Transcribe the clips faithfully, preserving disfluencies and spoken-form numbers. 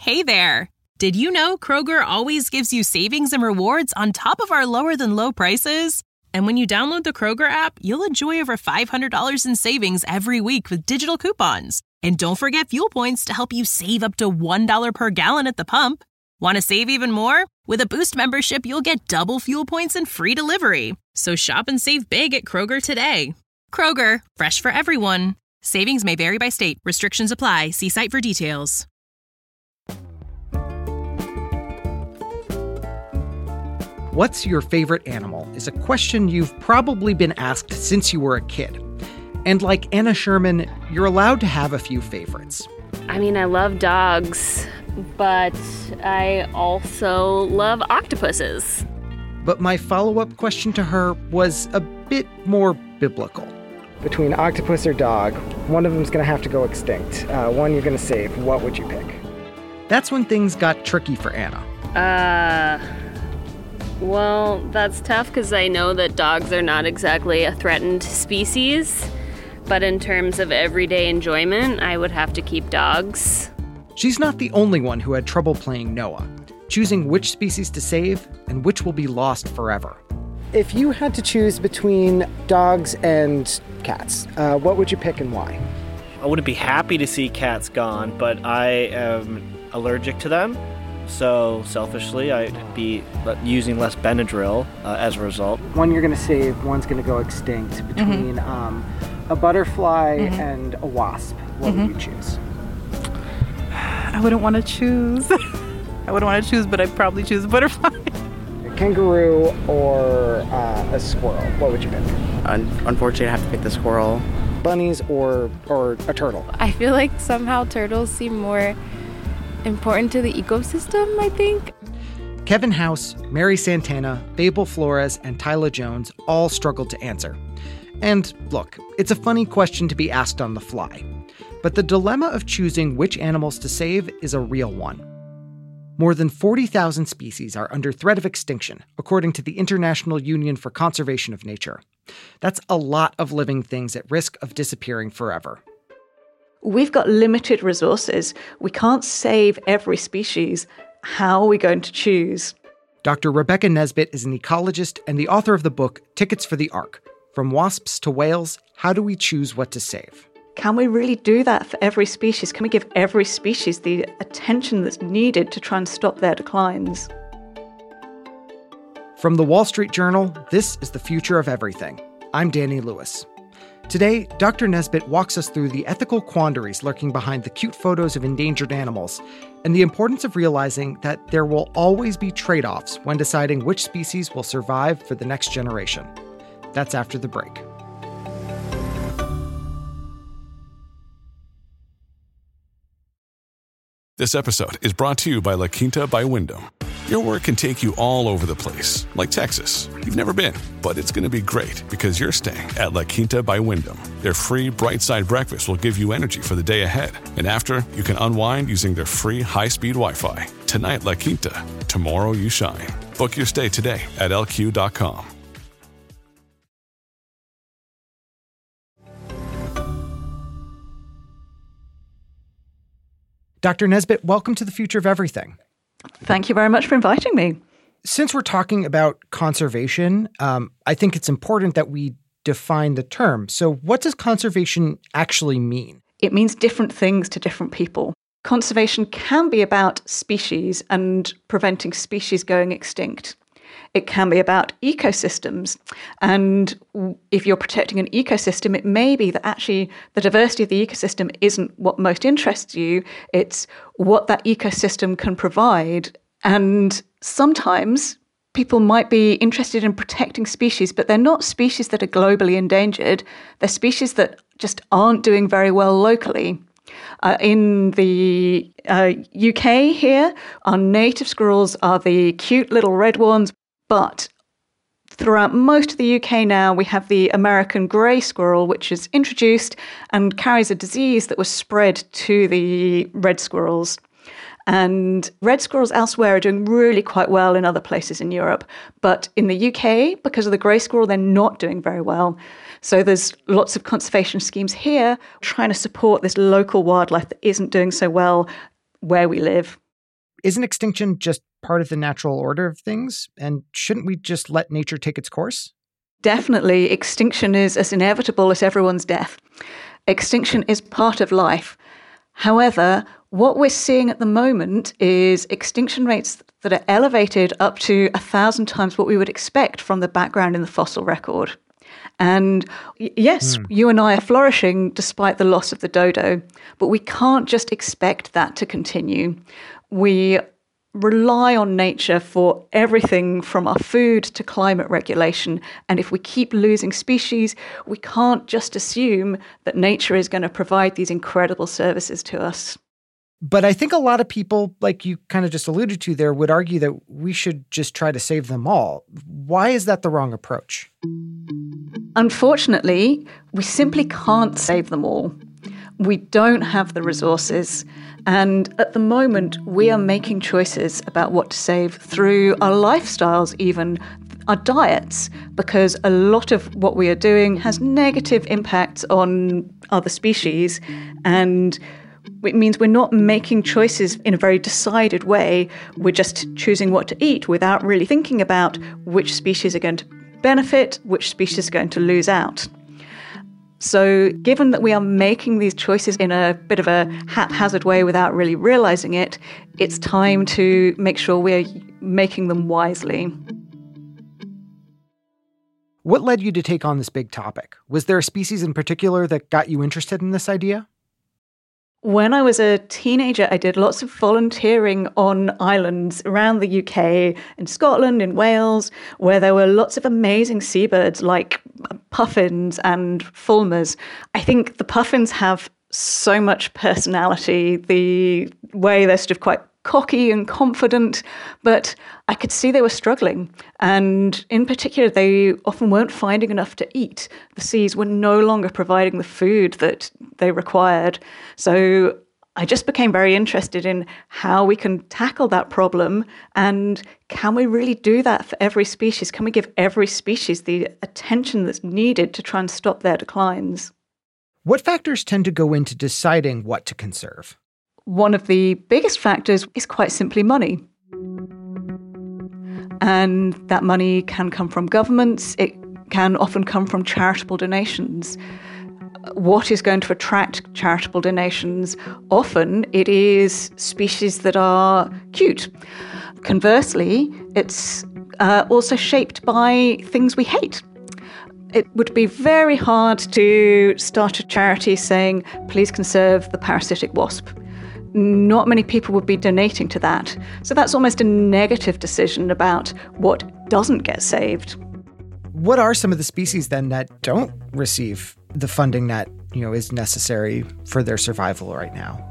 Hey there! Did you know Kroger always gives you savings and rewards on top of our lower-than-low prices? And when you download the Kroger app, you'll enjoy over five hundred dollars in savings every week with digital coupons. And don't forget fuel points to help you save up to one dollar per gallon at the pump. Want to save even more? With a Boost membership, you'll get double fuel points and free delivery. So shop and save big at Kroger today. Kroger, fresh for everyone. Savings may vary by state. Restrictions apply. See site for details. What's your favorite animal is a question you've probably been asked since you were a kid. And like Anna Sherman, you're allowed to have a few favorites. I mean, I love dogs, but I also love octopuses. But my follow-up question to her was a bit more biblical. Between octopus or dog, one of them's going to have to go extinct. Uh, one you're going to save. What would you pick? That's when things got tricky for Anna. Uh... Well, that's tough because I know that dogs are not exactly a threatened species. But in terms of everyday enjoyment, I would have to keep dogs. She's not the only one who had trouble playing Noah, choosing which species to save and which will be lost forever. If you had to choose between dogs and cats, uh, what would you pick and why? I wouldn't be happy to see cats gone, but I am allergic to them. So selfishly, I'd be using less Benadryl uh, as a result. One you're going to save, one's going to go extinct. Between mm-hmm. um, a butterfly mm-hmm. and a wasp, what mm-hmm. would you choose? I wouldn't want to choose. I wouldn't want to choose, but I'd probably choose a butterfly. A kangaroo or uh, a squirrel, what would you pick? Un- unfortunately, I have to pick the squirrel. Bunnies or, or a turtle? I feel like somehow turtles seem more important to the ecosystem, I think. Kevin House, Mary Santana, Babel Flores, and Tyla Jones all struggled to answer. And look, it's a funny question to be asked on the fly. But the dilemma of choosing which animals to save is a real one. More than forty thousand species are under threat of extinction, according to the International Union for Conservation of Nature. That's a lot of living things at risk of disappearing forever. We've got limited resources. We can't save every species. How are we going to choose? Doctor Rebecca Nesbitt is an ecologist and the author of the book Tickets for the Ark. From wasps to whales, how do we choose what to save? Can we really do that for every species? Can we give every species the attention that's needed to try and stop their declines? From the Wall Street Journal, this is The Future of Everything. I'm Danny Lewis. Today, Doctor Nesbitt walks us through the ethical quandaries lurking behind the cute photos of endangered animals and the importance of realizing that there will always be trade-offs when deciding which species will survive for the next generation. That's after the break. This episode is brought to you by La Quinta by Wyndham. Your work can take you all over the place, like Texas. You've never been, but it's going to be great because you're staying at La Quinta by Wyndham. Their free Bright Side breakfast will give you energy for the day ahead. And after, you can unwind using their free high-speed Wi-Fi. Tonight, La Quinta. Tomorrow, you shine. Book your stay today at L Q dot com. Doctor Nesbitt, welcome to The Future of Everything. Thank you very much for inviting me. Since we're talking about conservation, um, I think it's important that we define the term. So what does conservation actually mean? It means different things to different people. Conservation can be about species and preventing species going extinct. It can be about ecosystems. And if you're protecting an ecosystem, it may be that actually the diversity of the ecosystem isn't what most interests you. It's what that ecosystem can provide. And sometimes people might be interested in protecting species, but they're not species that are globally endangered. They're species that just aren't doing very well locally. Uh, in the uh, U K here, our native squirrels are the cute little red ones. But throughout most of the U K now, we have the American grey squirrel, which is introduced and carries a disease that was spread to the red squirrels. And red squirrels elsewhere are doing really quite well in other places in Europe. But in the U K, because of the grey squirrel, they're not doing very well. So there's lots of conservation schemes here trying to support this local wildlife that isn't doing so well where we live. Isn't extinction just part of the natural order of things? And shouldn't we just let nature take its course? Definitely, extinction is as inevitable as everyone's death. Extinction is part of life. However, what we're seeing at the moment is extinction rates that are elevated up to a thousand times what we would expect from the background in the fossil record. And yes, mm. you and I are flourishing despite the loss of the dodo, but we can't just expect that to continue. We rely on nature for everything from our food to climate regulation. And if we keep losing species, we can't just assume that nature is going to provide these incredible services to us. But I think a lot of people, like you kind of just alluded to there, would argue that we should just try to save them all. Why is that the wrong approach? Unfortunately, we simply can't save them all. We don't have the resources. And at the moment, we are making choices about what to save through our lifestyles, even our diets, because a lot of what we are doing has negative impacts on other species. And it means we're not making choices in a very decided way. We're just choosing what to eat without really thinking about which species are going to benefit, which species are going to lose out. So given that we are making these choices in a bit of a haphazard way without really realizing it, it's time to make sure we're making them wisely. What led you to take on this big topic? Was there a species in particular that got you interested in this idea? When I was a teenager, I did lots of volunteering on islands around the U K, in Scotland, in Wales, where there were lots of amazing seabirds like puffins and fulmars. I think the puffins have so much personality, the way they're sort of quite cocky and confident, but I could see they were struggling. And in particular, they often weren't finding enough to eat. The seas were no longer providing the food that they required. So I just became very interested in how we can tackle that problem, and can we really do that for every species? Can we give every species the attention that's needed to try and stop their declines? What factors tend to go into deciding what to conserve? One of the biggest factors is quite simply money. And that money can come from governments. It can often come from charitable donations. What is going to attract charitable donations? Often it is species that are cute. Conversely, it's uh, also shaped by things we hate. It would be very hard to start a charity saying, please conserve the parasitic wasp. Not many people would be donating to that. So that's almost a negative decision about what doesn't get saved. What are some of the species then that don't receive the funding that, you know, is necessary for their survival right now?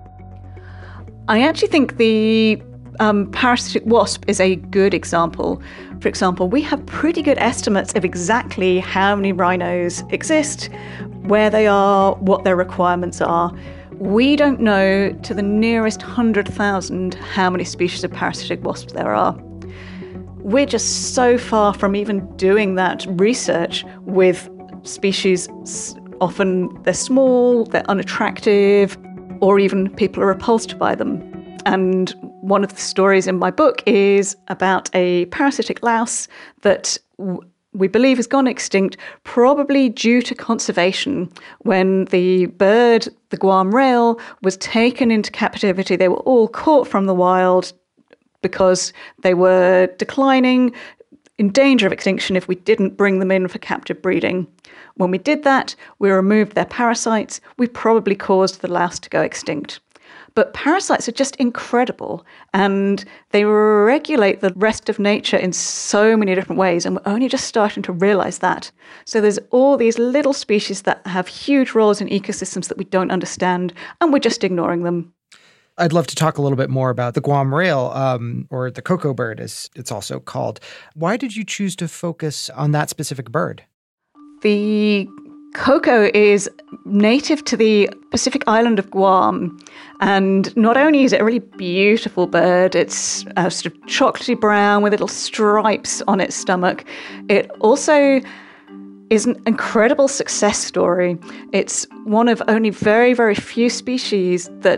I actually think the um, parasitic wasp is a good example. For example, we have pretty good estimates of exactly how many rhinos exist, where they are, what their requirements are. We don't know to the nearest one hundred thousand how many species of parasitic wasps there are. We're just so far from even doing that research with species. Often they're small, they're unattractive, or even people are repulsed by them. And one of the stories in my book is about a parasitic louse that w- we believe has gone extinct, probably due to conservation. When the bird, the Guam rail, was taken into captivity, they were all caught from the wild because they were declining, in danger of extinction if we didn't bring them in for captive breeding. When we did that, we removed their parasites. We probably caused the louse to go extinct. But parasites are just incredible, and they regulate the rest of nature in so many different ways, and we're only just starting to realize that. So there's all these little species that have huge roles in ecosystems that we don't understand, and we're just ignoring them. I'd love to talk a little bit more about the Guam rail, um, or the cocoa bird, as it's also called. Why did you choose to focus on that specific bird? The cocoa is native to the Pacific island of Guam. And not only is it a really beautiful bird, it's uh, sort of chocolatey brown with little stripes on its stomach. It also is an incredible success story. It's one of only very, very few species that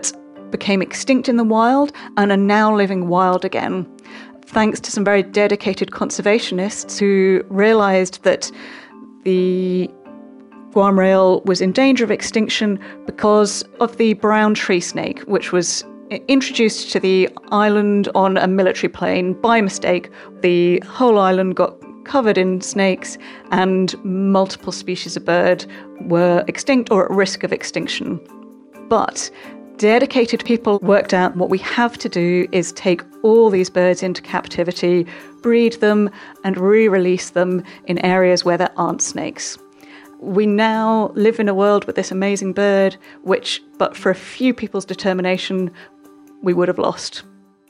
became extinct in the wild and are now living wild again, thanks to some very dedicated conservationists who realised that the Guam rail was in danger of extinction because of the brown tree snake, which was introduced to the island on a military plane by mistake. The whole island got covered in snakes and multiple species of bird were extinct or at risk of extinction. But dedicated people worked out what we have to do is take all these birds into captivity, breed them and re-release them in areas where there aren't snakes. We now live in a world with this amazing bird, which, but for a few people's determination, we would have lost.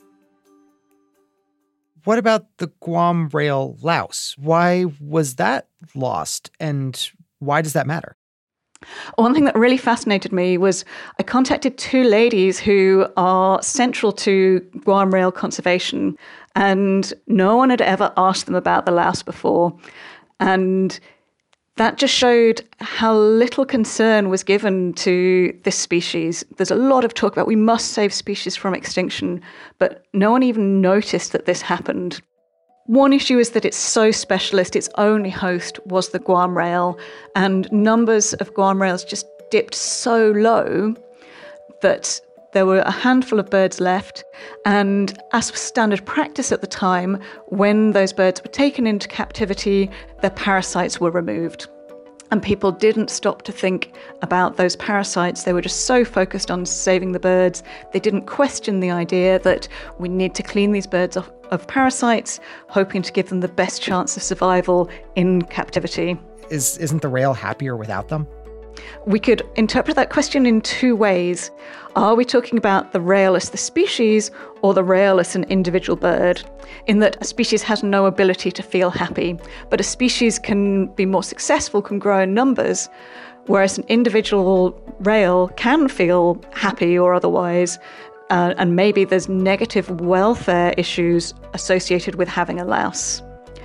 What about the Guam rail louse? Why was that lost, and why does that matter? One thing that really fascinated me was I contacted two ladies who are central to Guam rail conservation, and no one had ever asked them about the louse before. And that just showed how little concern was given to this species. There's a lot of talk about we must save species from extinction, but no one even noticed that this happened. One issue is that it's so specialist, its only host was the Guam rail, and numbers of Guam rails just dipped so low that there were a handful of birds left, and as was standard practice at the time, when those birds were taken into captivity, their parasites were removed. And people didn't stop to think about those parasites. They were just so focused on saving the birds. They didn't question the idea that we need to clean these birds off of parasites, hoping to give them the best chance of survival in captivity. Is, isn't the rail happier without them? We could interpret that question in two ways. Are we talking about the rail as the species or the rail as an individual bird? In that a species has no ability to feel happy, but a species can be more successful, can grow in numbers, whereas an individual rail can feel happy or otherwise, uh, and maybe there's negative welfare issues associated with having a louse.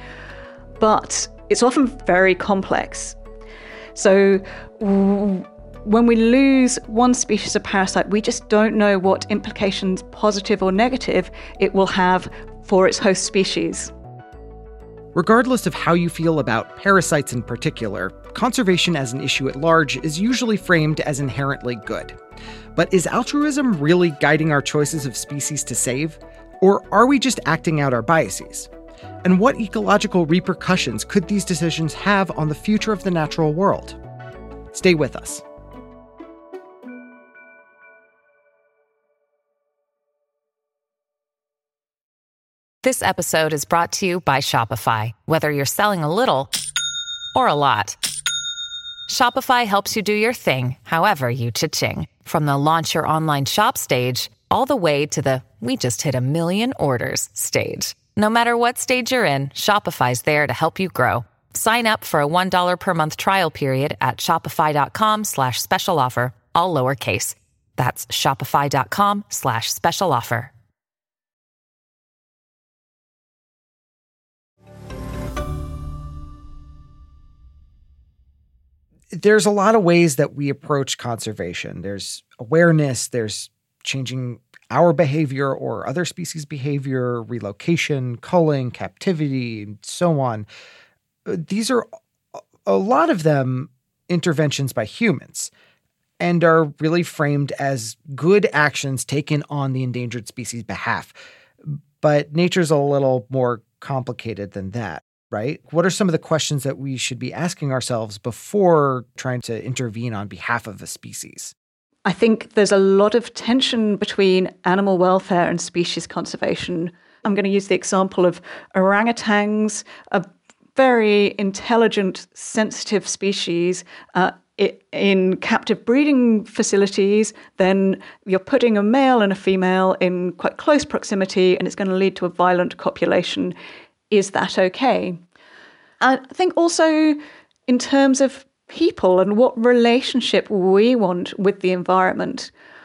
But it's often very complex. So w- when we lose one species of parasite, we just don't know what implications, positive or negative, it will have for its host species. Regardless of how you feel about parasites in particular, conservation as an issue at large is usually framed as inherently good. But is altruism really guiding our choices of species to save? Or are we just acting out our biases? And what ecological repercussions could these decisions have on the future of the natural world? Stay with us. This episode is brought to you by Shopify. Whether you're selling a little or a lot, Shopify helps you do your thing, however you cha-ching. From the launch your online shop stage, all the way to the we just hit a million orders stage. No matter what stage you're in, Shopify's there to help you grow. Sign up for a one dollar per month trial period at shopify.com slash special offer, all lowercase. That's shopify.com slash special offer. There's a lot of ways that we approach conservation. There's awareness, there's changing our behavior or other species' behavior, relocation, culling, captivity, and so on. These are, a lot of them, interventions by humans and are really framed as good actions taken on the endangered species' behalf. But nature's a little more complicated than that, right? What are some of the questions that we should be asking ourselves before trying to intervene on behalf of a species? I think there's a lot of tension between animal welfare and species conservation. I'm going to use the example of orangutans, a very intelligent, sensitive species. Uh, it, in captive breeding facilities, then you're putting a male and a female in quite close proximity, and it's going to lead to a violent copulation. Is that okay? I think also in terms of people and what relationship we want with the environment.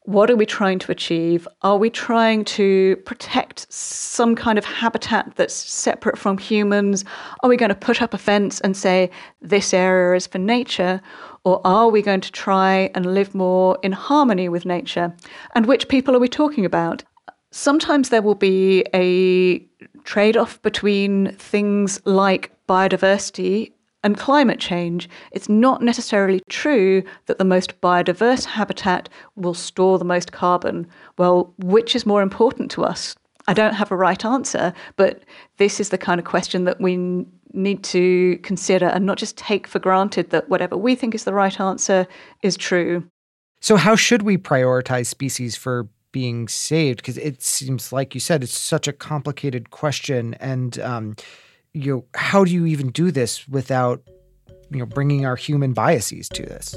What are we trying to achieve? Are we trying to protect some kind of habitat that's separate from humans? Are we going to put up a fence and say this area is for nature? Or are we going to try and live more in harmony with nature? And which people are we talking about? Sometimes there will be a trade-off between things like biodiversity and climate change. It's not necessarily true that the most biodiverse habitat will store the most carbon. Well, which is more important to us? I don't have a right answer, but this is the kind of question that we need to consider and not just take for granted that whatever we think is the right answer is true. So how should we prioritize species for being saved? Because it seems like you said, it's such a complicated question. And um, you know, how do you even do this without, you know, bringing our human biases to this?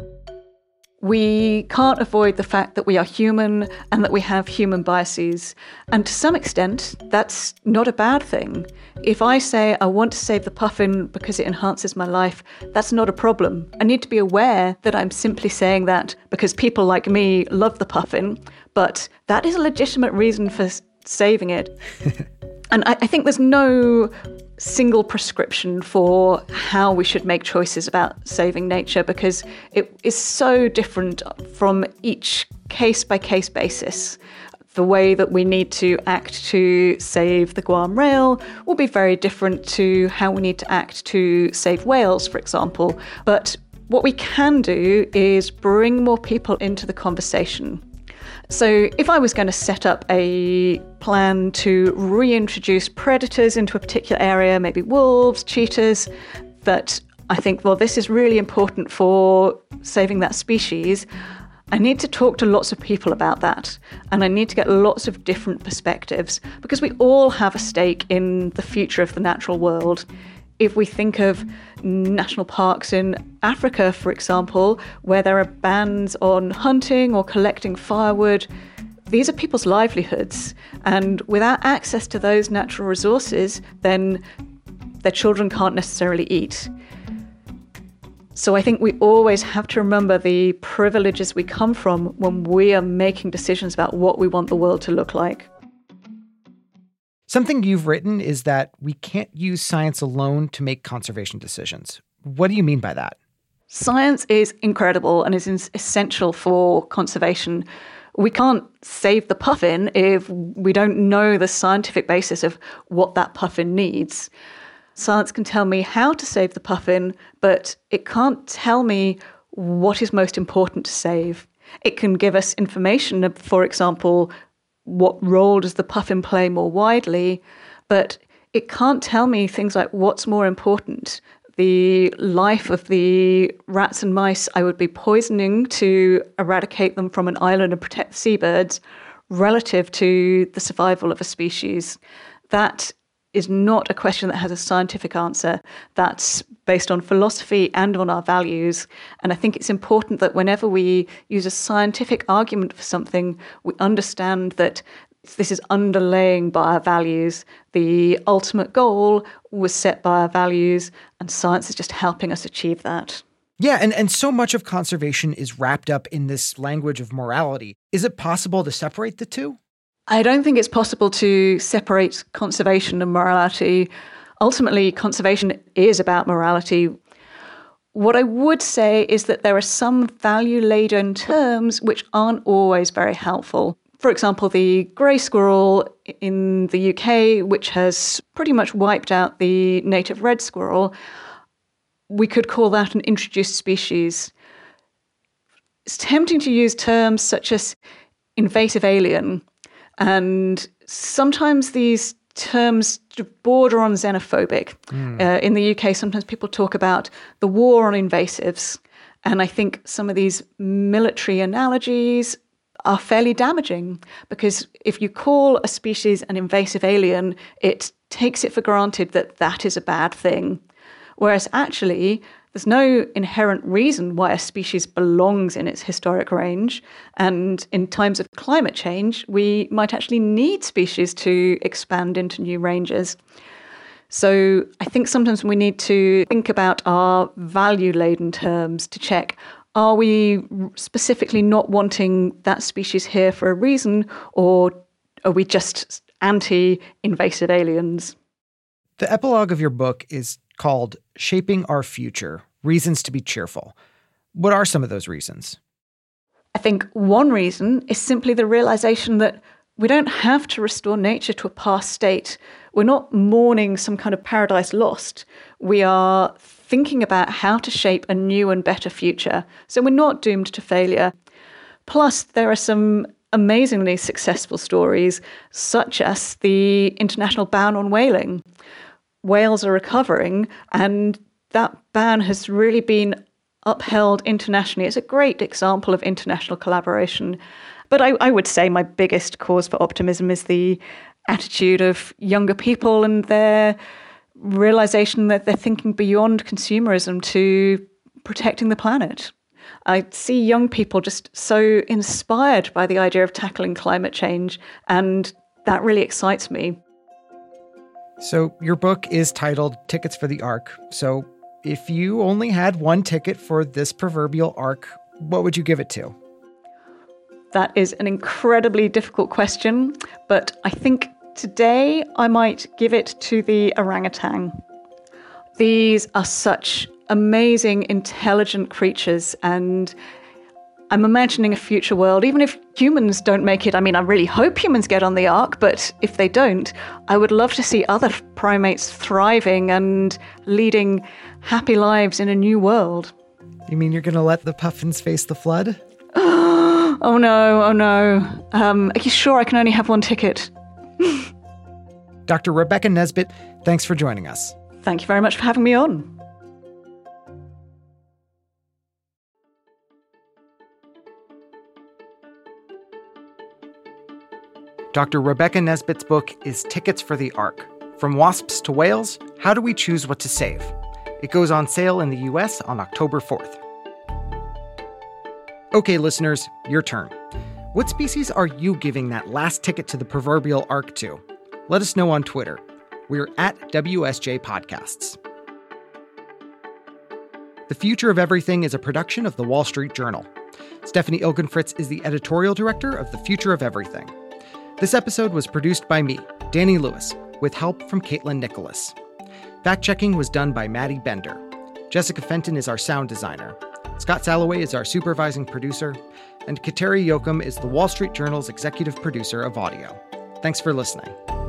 We can't avoid the fact that we are human and that we have human biases. And to some extent, that's not a bad thing. If I say I want to save the puffin because it enhances my life, that's not a problem. I need to be aware that I'm simply saying that because people like me love the puffin, but that is a legitimate reason for saving it. And I, I think there's no single prescription for how we should make choices about saving nature because it is so different from each case-by-case basis. The way that we need to act to save the Guam Rail will be very different to how we need to act to save whales, for example. But what we can do is bring more people into the conversation. So if I was going to set up a plan to reintroduce predators into a particular area, maybe wolves, cheetahs, that I think, well, this is really important for saving that species, I need to talk to lots of people about that. And I need to get lots of different perspectives because we all have a stake in the future of the natural world. If we think of national parks in Africa, for example, where there are bans on hunting or collecting firewood, these are people's livelihoods. And without access to those natural resources, then their children can't necessarily eat. So I think we always have to remember the privileges we come from when we are making decisions about what we want the world to look like. Something you've written is that we can't use science alone to make conservation decisions. What do you mean by that? Science is incredible and is essential for conservation. We can't save the puffin if we don't know the scientific basis of what that puffin needs. Science can tell me how to save the puffin, but it can't tell me what is most important to save. It can give us information, for example, what role does the puffin play more widely, but it can't tell me things like what's more important. The life of the rats and mice I would be poisoning to eradicate them from an island and protect the seabirds relative to the survival of a species. That is not a question that has a scientific answer. That's based on philosophy and on our values. And I think it's important that whenever we use a scientific argument for something, we understand that this is underlaying by our values. The ultimate goal was set by our values, and science is just helping us achieve that. Yeah, and, and so much of conservation is wrapped up in this language of morality. Is it possible to separate the two? I don't think it's possible to separate conservation and morality. Ultimately, conservation is about morality. What I would say is that there are some value-laden terms which aren't always very helpful. For example, the grey squirrel in the U K, which has pretty much wiped out the native red squirrel, we could call that an introduced species. It's tempting to use terms such as invasive alien. And sometimes these terms border on xenophobic. Mm. Uh, in the U K, sometimes people talk about the war on invasives. And I think some of these military analogies are fairly damaging because if you call a species an invasive alien, it takes it for granted that that is a bad thing. Whereas actually, there's no inherent reason why a species belongs in its historic range. And in times of climate change, we might actually need species to expand into new ranges. So I think sometimes we need to think about our value-laden terms to check, Are we specifically not wanting that species here for a reason, or are we just anti-invasive aliens? The epilogue of your book is called Shaping Our Future, Reasons to be Cheerful. What are some of those reasons? I think one reason is simply the realization that we don't have to restore nature to a past state. We're not mourning some kind of paradise lost. We are thinking about how to shape a new and better future. So we're not doomed to failure. Plus, there are some amazingly successful stories, such as the international ban on whaling. Whales are recovering, and that ban has really been upheld internationally. It's a great example of international collaboration. But I, I would say my biggest cause for optimism is the attitude of younger people and their realization that they're thinking beyond consumerism to protecting the planet. I see young people just so inspired by the idea of tackling climate change, and that really excites me. So your book is titled Tickets for the Ark. So if you only had one ticket for this proverbial ark, what would you give it to? That is an incredibly difficult question, but I think today I might give it to the orangutan. These are such amazing, intelligent creatures, and I'm imagining a future world, even if humans don't make it. I mean, I really hope humans get on the ark, but if they don't, I would love to see other primates thriving and leading happy lives in a new world. You mean you're going to let the puffins face the flood? Oh no, oh no. Um, are you sure I can only have one ticket? Doctor Rebecca Nesbitt, thanks for joining us. Thank you very much for having me on. Doctor Rebecca Nesbitt's book is Tickets for the Ark. From wasps to whales, how do we choose what to save? It goes on sale in the U S on October fourth. Okay, listeners, your turn. What species are you giving that last ticket to the proverbial ark to? Let us know on Twitter. We're at W S J Podcasts. The Future of Everything is a production of The Wall Street Journal. Stephanie Ilgenfritz is the editorial director of The Future of Everything. This episode was produced by me, Danny Lewis, with help from Caitlin Nicholas. Fact-checking was done by Maddie Bender. Jessica Fenton is our sound designer. Scott Salloway is our supervising producer. And Kateri Yoakum is The Wall Street Journal's executive producer of audio. Thanks for listening.